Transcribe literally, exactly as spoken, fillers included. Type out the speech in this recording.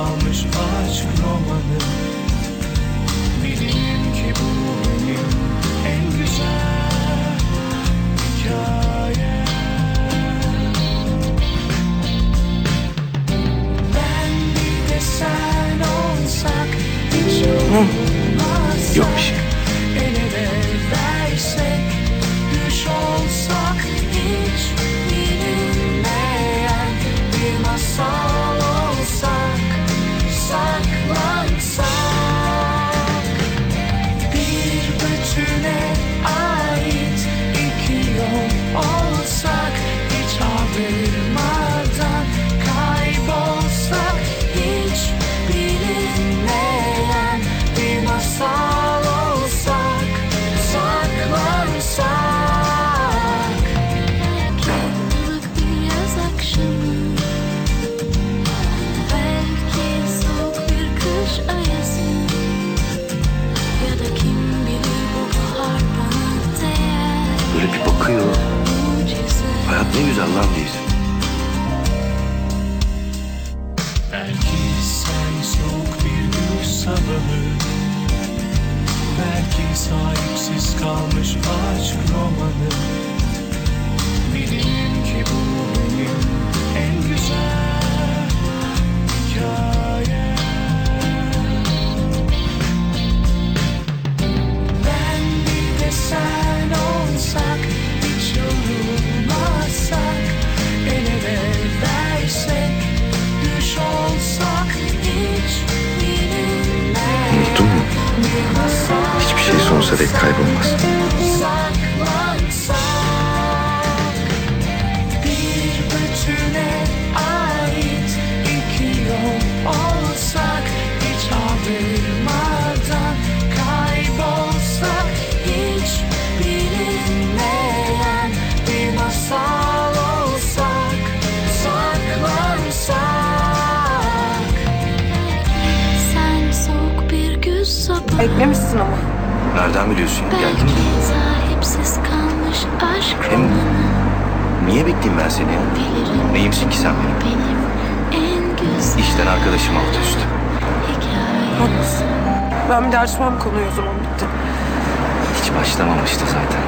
kalmış aşk romanı. Bilin ki bu benim en güzel hikayem. Ben bir de sen olsak hiç olmazsak, Yok bir şey. el ele versek, düş olsak, hiç bilinmeyen bir masal olsak, saklansak, bir bütüne ait iki yol olsak, hiç ayrılmadan kaybolsak, hiç bilinmeyen bir masal olsak, saklansak. Karanlık bir yaz akşamı, belki soğuk bir kış ayazı, ya da kim bilir bu bahar bana değer. Böyle bir bakıyor. Mucize. Hayat ne güzel lan biz. Belki sen soğuk bir gün sabahı, belki sahipsiz kalmış aşk romanı. Bilin ki bu benim en güzel hikayem. Ben bir de sen olsak, hiç yorulmazsak, el ele versek, düş olsak, hiç bilinmeyen Unuttun mu? bir masal Hiçbir şey sonsuza dek kaybolmaz. saklansak, bir bütüne ait iki yol olsak, hiç ayrılmadan kaybolsak, hiç bilinmeyen bir masal olsak, saklansak. Sen soğuk bir güz sabahı, Eklemişsin ama. Nereden biliyorsun? Geldin mi? belki sahipsiz kalmış aşk Hem- romanı. Niye bekleyeyim ben seni ya? Bilirim Neyimsin ki sen benim? benim en güzel İşten arkadaşım altı üstü. hikayem. Haklısın. Ben bir de açmam konuyu, o zaman bitti. Hiç başlamamıştı zaten.